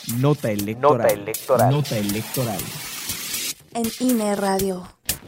Nota electoral. Nota electoral. Nota electoral. En INE Radio.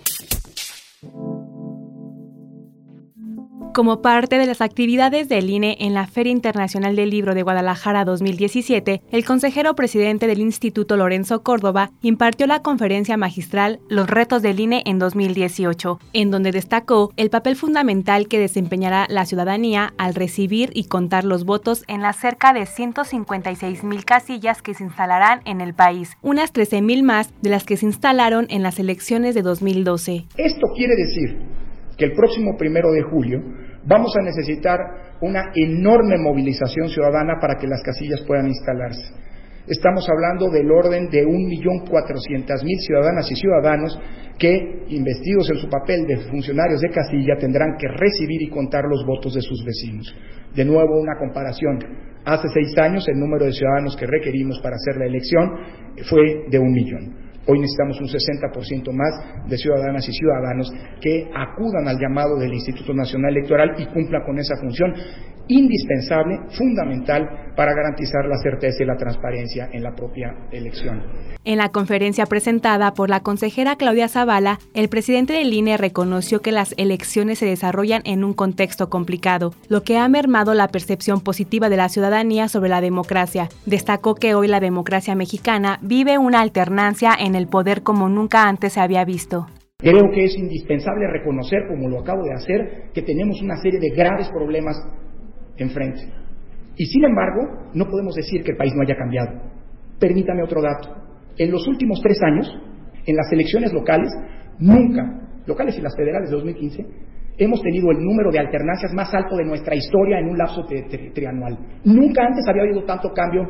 Como parte de las actividades del INE en la Feria Internacional del Libro de Guadalajara 2017, el consejero presidente del Instituto Lorenzo Córdoba impartió la conferencia magistral Los retos del INE en 2018, en donde destacó el papel fundamental que desempeñará la ciudadanía al recibir y contar los votos en las cerca de 156,000 casillas que se instalarán en el país, unas 13,000 más de las que se instalaron en las elecciones de 2012. Esto quiere decir que el próximo 1 de julio vamos a necesitar una enorme movilización ciudadana para que las casillas puedan instalarse. Estamos hablando del orden de 1,400,000 ciudadanas y ciudadanos que, investidos en su papel de funcionarios de casilla, tendrán que recibir y contar los votos de sus vecinos. De nuevo, una comparación. Hace 6 años el número de ciudadanos que requerimos para hacer la elección fue de 1,000,000. Hoy necesitamos un 60% más de ciudadanas y ciudadanos que acudan al llamado del Instituto Nacional Electoral y cumplan con esa función indispensable, fundamental, para garantizar la certeza y la transparencia en la propia elección. En la conferencia presentada por la consejera Claudia Zavala, el presidente del INE reconoció que las elecciones se desarrollan en un contexto complicado, lo que ha mermado la percepción positiva de la ciudadanía sobre la democracia. Destacó que hoy la democracia mexicana vive una alternancia en el poder como nunca antes se había visto. Creo que es indispensable reconocer, como lo acabo de hacer, que tenemos una serie de graves problemas enfrente. Y sin embargo, no podemos decir que el país no haya cambiado. Permítame otro dato. En los últimos 3 años, en las elecciones locales, nunca, locales y las federales de 2015, hemos tenido el número de alternancias más alto de nuestra historia en un lapso trianual. Nunca antes había habido tanto cambio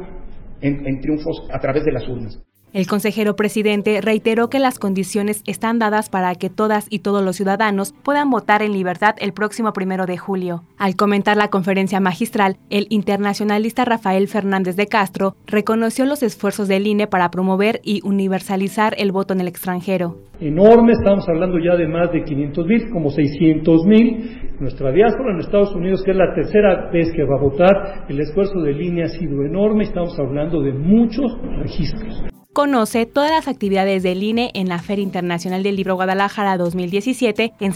en triunfos a través de las urnas. El consejero presidente reiteró que las condiciones están dadas para que todas y todos los ciudadanos puedan votar en libertad el próximo 1 de julio. Al comentar la conferencia magistral, el internacionalista Rafael Fernández de Castro reconoció los esfuerzos del INE para promover y universalizar el voto en el extranjero. Enorme, estamos hablando ya de más de 500,000, como 600,000. Nuestra diáspora en Estados Unidos, que es la tercera vez que va a votar, el esfuerzo del INE ha sido enorme, estamos hablando de muchos registros. Conoce todas las actividades del INE en la Feria Internacional del Libro Guadalajara 2017 en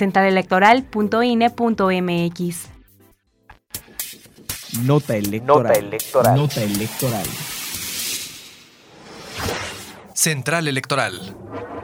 centralelectoral.ine.mx. Nota electoral. Nota electoral. Nota electoral. Central Electoral.